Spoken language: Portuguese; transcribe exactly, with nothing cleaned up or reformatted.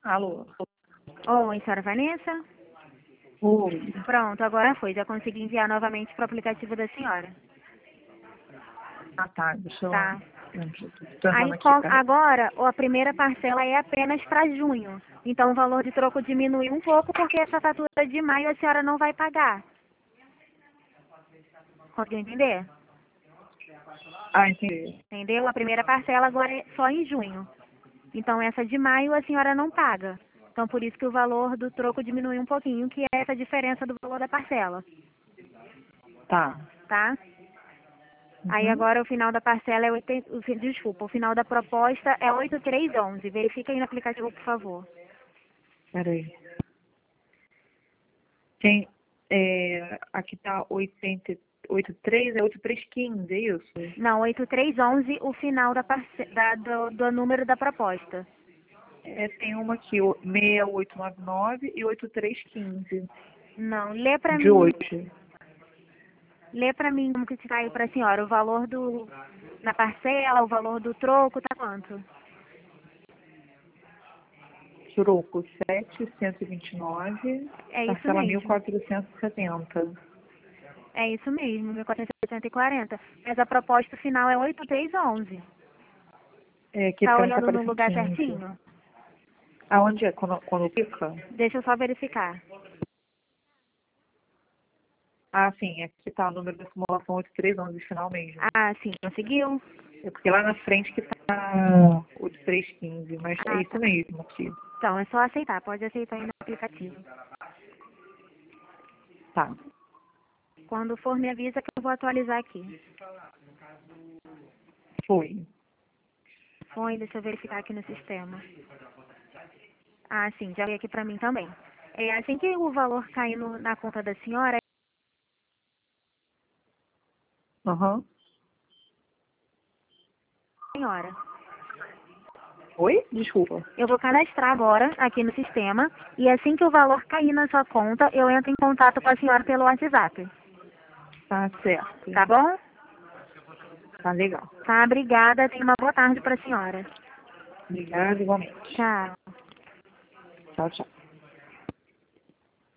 Alô? Oi, senhora Vanessa? Oi. Pronto, agora foi. Já consegui enviar novamente para o aplicativo da senhora. Ah, tá. Deixa eu... Tá. Tô Aí, entrando aqui, com- peraí. agora, a primeira parcela é apenas para junho. Então, o valor de troco diminui um pouco porque essa fatura de maio a senhora não vai pagar. Conseguiu entender? Ah, entendi. Entendeu? A primeira parcela agora é só em junho. Então, essa de maio a senhora não paga. Então, por isso que o valor do troco diminui um pouquinho, que é essa diferença do valor da parcela, Tá. tá? Aí Uhum. agora o final da parcela é oitenta, o fi- desculpa, o final da proposta é oito três onze. Verifica aí no aplicativo, por favor. Peraí. Tem... É, aqui tá oitenta, oitenta e três, é oitenta e três quinze, é isso? Não, oito três onze, o final da parce... da, do, do número da proposta. É, tem uma aqui, o seis oito nove nove e oitenta e três quinze. Não, lê pra De mim, hoje. lê pra mim como que está aí pra senhora. O valor do, na parcela, o valor do troco, tá quanto? Troco setecentos e vinte e nove, É isso parcela mil mesmo. quatrocentos e setenta. É isso mesmo, mil quatrocentos e quarenta. Mas a proposta final é oito três onze. É, aqui Tá pra mim tá olhando no aparecendo lugar quinze. certinho? Aonde é? Quando, quando clica? Deixa eu só verificar. Ah, sim, aqui tá o número da simulação oito três onze, final mesmo. Ah, sim, conseguiu? É porque lá na frente que tá oito três quinze, mas é Ah, isso tá. mesmo aqui. Então, é só aceitar. Pode aceitar aí no aplicativo. Tá. Quando for, me avisa que eu vou atualizar aqui. Foi. Foi, deixa eu verificar aqui no sistema. Ah, sim, já veio aqui pra mim também. É assim que o valor cair no- na conta da senhora, Aham. senhora, Oi? Desculpa. eu vou cadastrar agora aqui no sistema e assim que o valor cair na sua conta, eu entro em contato com a senhora pelo WhatsApp. Tá certo. Tá bom? Tá legal. Tá, obrigada. Tenha uma boa tarde pra senhora. Obrigada igualmente. Tchau. Tchau, tchau.